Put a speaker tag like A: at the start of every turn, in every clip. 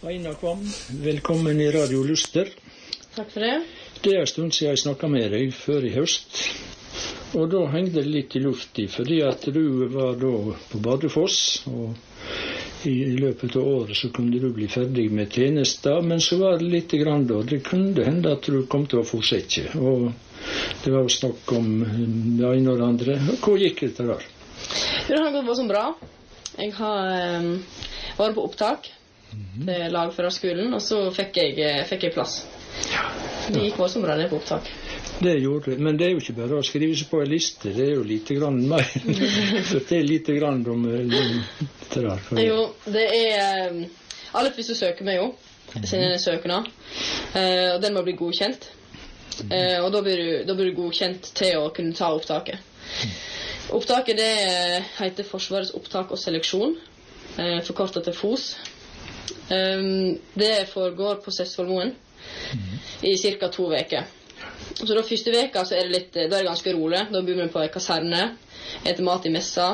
A: Aina Kvam, velkommen I Radio Luster.
B: Takk for det.
A: Det en stund siden jeg snakket med deg, før I høst. Og da hengte det litt I luften, fordi at du var da på Bardufoss, og I løpet av året så kunne du bli ferdig med tjenester, men så var det litt grann da, det kunne hende at du kom til å fortsette. Og det var jo snakk om det ene og det andre. Hvor gikk det der?
B: Det har gått så bra. Jeg har vært på opptak til lagførerskolen, og så fikk jeg plass. Det gikk så bra det på opptak.
A: Det gjorde det, men det jo ikke bare å skrive seg på en liste, det jo lite grann mer. Fortell lite grann om det der.
B: Jo, det aller første søker meg jo, siden søknad, og den må bli godkjent. Og da blir du godkjent til å kunne ta opptaket. Opptaket det heter Forsvarets opptak og seleksjon, forkortet til FOS. Det foregår på Sessvollmoen I cirka 2 veker. Så da første veka så da det ganske rolig. Da bor vi på en kaserne, etter mat I messa.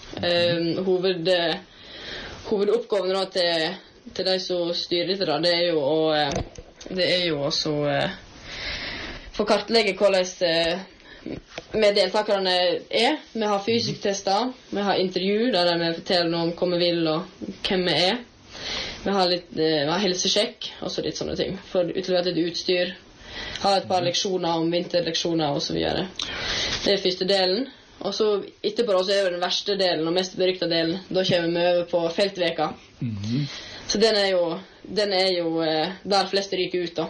B: Hovedoppgaven da til de som styrer dette da, det jo også få kartlegge hvordan med deltakerne Vi har fysiske tester, vi har intervju der vi forteller noe om hva vi vil og hvem vi Vi har helsesjekk og så litt sånne ting. For utlevert litt utstyr, ha et par leksjoner om vinterleksjoner og så videre. Det første delen. Og så etterpå så det den verste delen og mest berykta delen. Da kommer vi over på feltveka. Så den jo der fleste ryker ut da.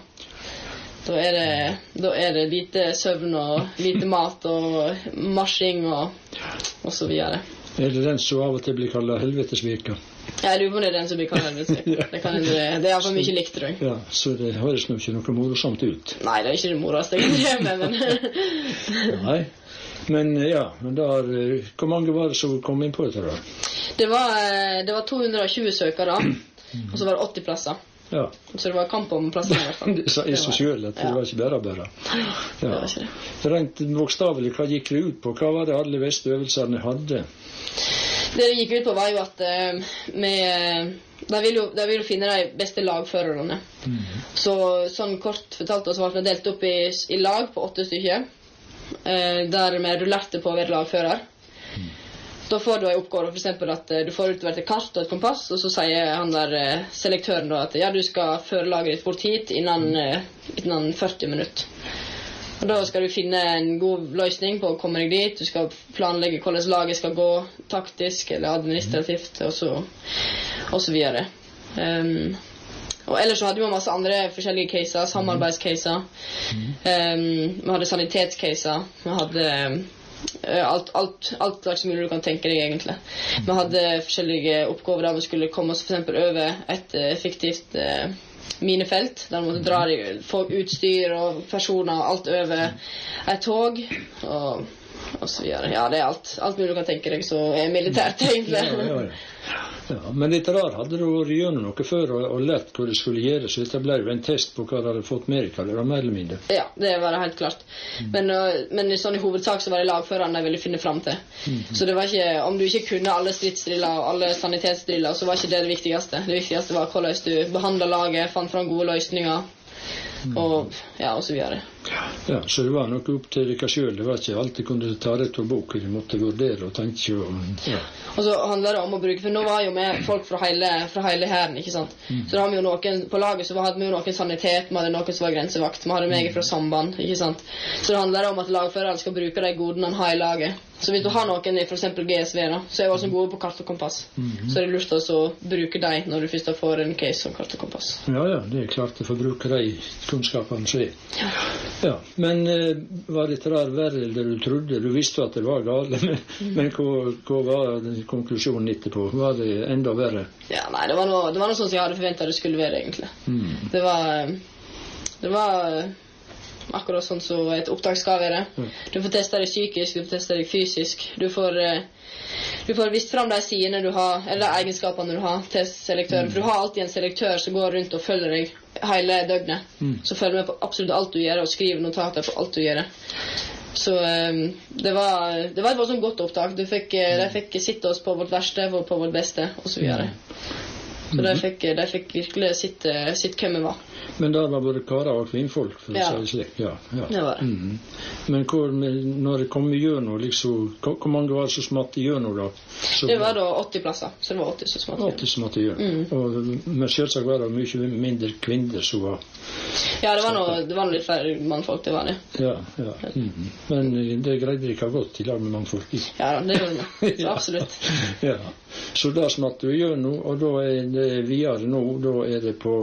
B: Da det lite søvn og lite mat og marsjing og så videre.
A: Det den som av og til blir kallet helvetesveka?
B: Ja, jeg lurer på det den som blir kallet helvetesveka. Det I hvert fall mye likt, tror jeg.
A: Ja, så det høres nok ikke noe morosamt ut.
B: Nei, det ikke det moroeste jeg kan gjøre men...
A: Nei, men ja, hvor mange var det som kom inn på dette da?
B: Det var 220 søkere, og så var det 80 plasser.
A: Ja.
B: Så det var kamp om plassen I hvert fall.
A: Det sa I seg selv at det var ikke bare.
B: Ja. Det var ikke det.
A: Rent bokstavelig, hva gikk det ut på? Hva var det alle beste øvelsene hadde?
B: Det gikk ut på var jo at de vil jo finne de beste lagførerne. Så sånn kort fortalt oss var det delt opp I lag på 8 stykker, der vi rullerte på å være lagfører. Da får du en oppgave, for eksempel at du får utlevert et kart og et kompass, og så sier han der selektøren da at ja, du skal føre laget ditt bort hit innen 40 minutter. Og da skal du finne en god løsning på å komme deg dit, du skal planlegge hvordan laget skal gå taktisk eller administrativt, og så videre. Og ellers så hadde vi masse andre forskjellige caser, samarbeidscaser, vi hadde sanitetscaser, vi hadde... alt slags mulig du kan tenke deg egentlig. Vi hadde forskjellige oppgaver der vi skulle komme oss for eksempel over et fiktivt minefelt, der vi måtte dra få utstyr og personer og alt over et tog og så videre. Ja, det alt mulig du kan tenke deg så militært egentlig.
A: Ja, men dette der hadde du vært gjennom noe før og lært hva du skulle gjøre, så dette ble jo en test på hva du hadde fått med deg, eller mer eller mindre. Ja,
B: det var det helt klart. Men sånn I hovedsak så var det lagførerne jeg ville finne frem til. Så det var ikke, om du ikke kunne alle stridsdriller og alle sanitetsdriller, så var ikke det viktigste. Det viktigste var hvordan du behandlet laget, fant frem gode løsninger, og så videre.
A: Ja, så det var nok opp til dere selv. Det var ikke alltid kunne ta det til bok, du måtte vurdere og tenke
B: Og så handler det om å bruke, for nå var jo med folk fra hele herren, ikke sant? Så da har vi jo noen, på laget så hadde vi jo noen sanitet, vi hadde noen som var grensevakt, vi hadde meg fra samband, ikke sant? Så det handler om at lagføreren skal bruke de godene han har I laget. Så hvis du har noen for eksempel GSV da, så jeg også gode på kart og kompass. Så det lurt å bruke dem når du først får en case om kart og kompass.
A: Ja, det klart å få bruke de kunnskapene som Ja, men var dette der verre enn det du trodde? Du visste at det var gale, men hva var konklusjonen etterpå? Var det enda verre?
B: Ja, nei, det var noe sånn som jeg hadde forventet det skulle være egentlig. Det var akkurat sånn som et opptak skal være. Du får teste deg psykisk, du får teste deg fysisk. Du får vist frem de sidene du har, eller de egenskapene du har til selektøren. For du har alltid en selektør som går rundt og følger deg hele døgnet. Så følger med på absolutt alt du gjør, og skriver notater på alt du gjør. Så det var et sånn godt opptak. De fikk sitte oss på vårt verste og på vårt beste, og så videre. Så de fikk virkelig sitt hvem vi var.
A: Men der var både karer og kvinnfolk, for å si det slik. Ja.
B: Det var det.
A: Men når det kom igjennom, liksom, hvor mange var det som smatt igjennom da?
B: Det var da 80 plasser, så det var 80 som smatt igjennom.
A: 80 som smatt igjennom. Men selvsagt var det mye mindre kvinner som var...
B: Ja, det var noe litt færre mannfolk, det var det.
A: Ja. Men det greide de ikke godt i lag med mannfolk.
B: Ja, det gjorde det. Så absolutt.
A: Ja. Så da smatt du igjennom, og da er det videre nå, da er det på...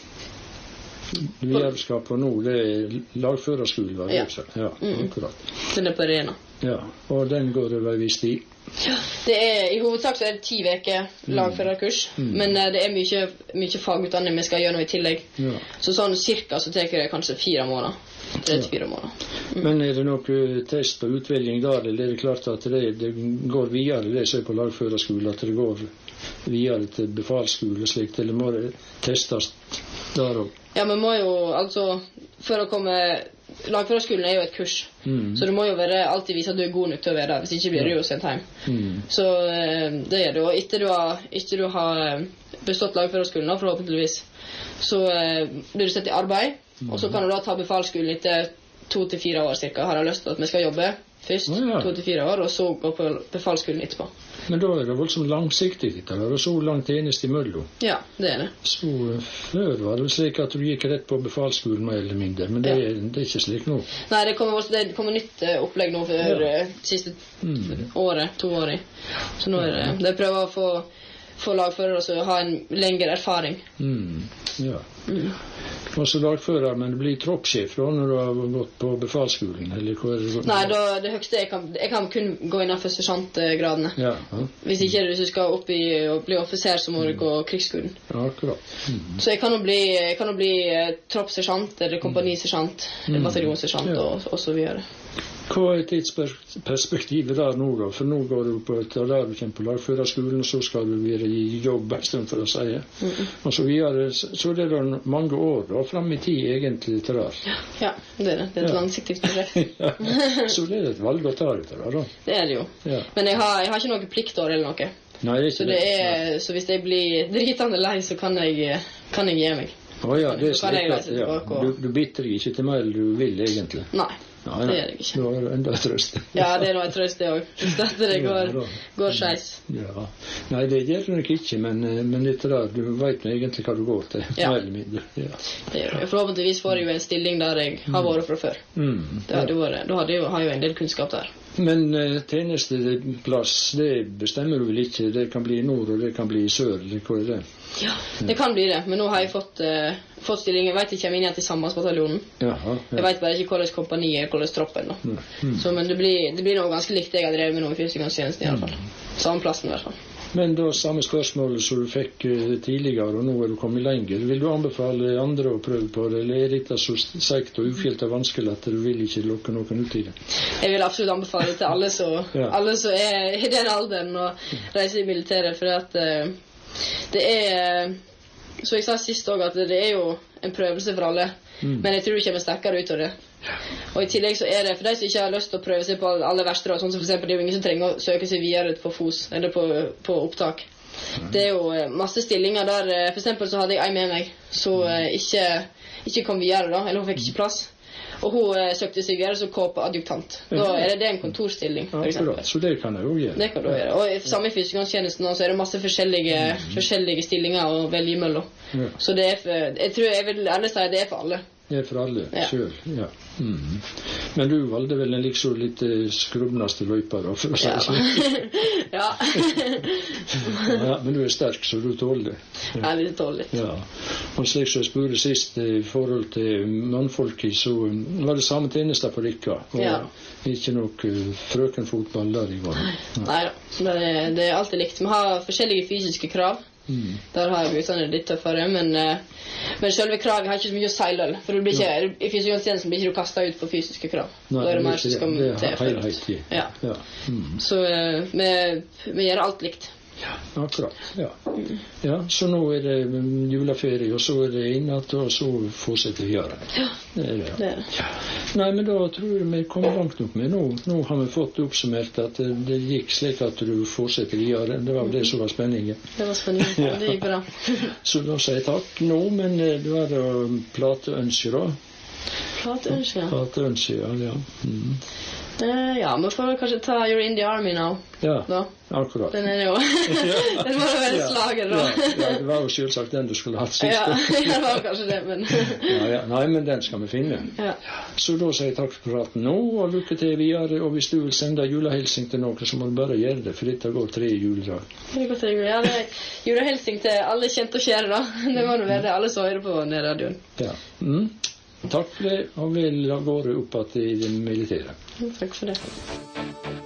A: Videreskapen på nå, det er lagførerskolen, var det også? Ja, akkurat.
B: Den er på Rena.
A: Ja, og den går over en viss tid?
B: Ja, i hovedsak så er det 10 veker lagførerkurs, men det er mye fagutdanning vi skal gjøre noe i tillegg. Ja. Så sånn cirka så tar det kanskje 4 måneder. 3-4 måneder.
A: Men er det noe test og utvelging der, eller er det klart at det går videre, det som er på lagførerskolen, at det går videre til befalsskole og slikt, eller må det testes der også?
B: Ja, men må jo, altså, for å komme... Lagførerskolen er jo et kurs, så du må jo alltid vise at du er god nok til å være der, hvis ikke blir du jo sendt hjem. Så det er det, og etter du har bestått lagførerskolen, forhåpentligvis, så blir du sett i arbeid, og så kan du da ta befalsskolen etter 2 til 4 år cirka. Har jeg lyst til at vi skal jobbe først, 2 til 4 år, og så gå på befalsskolen etterpå.
A: Men da er det voldsomt langsiktig, eller så langt eneste imellom.
B: Ja, det er det.
A: Så før var det slik at du gikk rett på befalsskolen mer eller mindre, men det er ikke slik nå.
B: Nei, det kommer nytt opplegg nå for siste året, 2 år. Så nå er det prøver å få lagførere og ha en lengre erfaring.
A: Ja. Og så lagfører, men det blir troppsjef da når du har gått på befalsskolen, eller hva er det?
B: Nei, det høyeste jeg kan kun gå innenfor sersjantgradene. Ja. Hvis ikke du skal opp i å bli offiser, så må du gå krigsskolen.
A: Ja, akkurat.
B: Så jeg kan jo bli troppssersjant, eller kompanisersjant, eller bataljonsersjant, og så videre.
A: Hva er tidsperspektivet der nå da? For nå går du på der du kommer på lagførerskolen, og så skal du være i jobb en stund, for å si. Og så videre, så det er det mange år da, frem i tid egentlig til der. Ja, det er det. Det er et langsiktig prosjekt. Så det er et valg å ta ut av det da. Det er det jo. Ja. Men jeg har ikke noe pliktår eller noe. Nei, det er ikke det. Så hvis jeg blir dritende lei, så kan jeg gi meg. Ja, det er slik at du bitter ikke til mer du vil egentlig.
B: Nei. Nei, det er det ikke.
A: Da er det enda trøst.
B: Ja, det er noe trøst det også. Hvis det går skeis.
A: Ja. Nei, det gjør du nok ikke, men litt der, du vet egentlig hva du går til. Ja. Mer eller mindre. Ja. Det gjør jeg. Forhåpentligvis får jeg jo en stilling der jeg har vært fra før. Da har jeg jo en del kunnskap der. Men tjenesteplass, det bestemmer du vel ikke? Det kan bli i nord, og det kan bli i sør, eller hva er det? Ja, det kan bli det, men nå har jeg fått stilling. Jeg vet ikke om jeg kommer inn til Sambandsbataljonen. Jeg vet bare ikke hvordan kompaniet er, hvordan troppen da. Så, men det blir noe ganske likt jeg har drevet med noe i førstegangstjenesten i alle fall. Samme plassen i hvert fall. Men da samme spørsmål som du fikk tidligere, og nå er du kommet lenger. Vil du anbefale andre å prøve på det, eller er dette så segt og ufjelt og vanskelig at du vil ikke lukke noen ut i det? Jeg vil absolutt anbefale det til alle som er i den alderen og reiser i militæret, for at det er, så jeg sa sist også, at det er jo en prøvelse for alle, men jeg tror det kommer sterkere ut av det. Og i tillegg så er det, for de som ikke har lyst til å prøve seg på alle verste, sånn som for eksempel det er jo ingen som trenger å søke seg videre på FOS, eller på opptak. Det er jo masse stillinger der, for eksempel så hadde jeg en med meg, så ikke kom videre da, eller hun fikk ikke plass. Og hun søkte seg videre som KP-adjuktant. Da er det en kontorstilling, for eksempel. Så det kan jeg jo gjøre. Det kan du gjøre. Og samme i førstegangstjenesten så er det masse forskjellige stillinger å velge imellom. Så det er jeg vil ærlig si at det er for alle. Det er for alle, selv, ja. Men du valgte vel en liksom litt skrubbnaste løyper, da, for å si det sånn. Ja. Men du er sterk, så du tåler det. Ja, det tåler litt. Ja. Og slik som jeg spurte sist i forhold til mannfolket, så var det samme tjenester på Rikka, og ikke noe frøkenfotball der i går. Neida, det er alltid likt. Vi har forskjellige fysiske krav. Der har jeg guttene litt tøffere, men selve kravet har ikke så mye å seile, for i fysiotjenesten blir ikke du kastet ut på fysiske krav. Da er det mer som skal til. Så vi gjør alt likt. Akkurat, ja. Ja, så nå det juleferie, og så det inn att, og så fortsetter vi gjøre det.
B: Ja,
A: Det det, ja.
B: det er det.
A: Ja. Nei, men da tror jeg vi kommer langt nok med nå. Nå har vi fått oppsummert at det gikk slik at du fortsetter videre. Det var det som var spenningen.
B: Det var spennende.
A: Ja.
B: Det gikk bra.
A: Så da sier jeg takk nå, men du har da plateønsker da.
B: Plateønsker.
A: Plateønsker, ja. Mm.
B: Ja, vi får kanskje ta You're in the Army now.
A: Ja,
B: Da.
A: akkurat.
B: Den jo den må jo være slager da.
A: Ja, det var jo selvsagt den du skulle hatt sist.
B: Ja, det var kanskje det, men
A: Ja. Nei, men den skal vi finne.
B: ja.
A: Så da sier jeg takk for praten nå, og lykke til videre. Og hvis du vil sende julehilsing til noen, så må du bare gjøre det, for dette går 3 juledag.
B: Det er godt å gjøre. Ja, det er julehilsing til alle kjente og kjære da. Det må jo være det alle som hører på denne radioen.
A: Ja. Mm. Takk for det, og vel av gårde opp at i det militære.
B: Takk for det.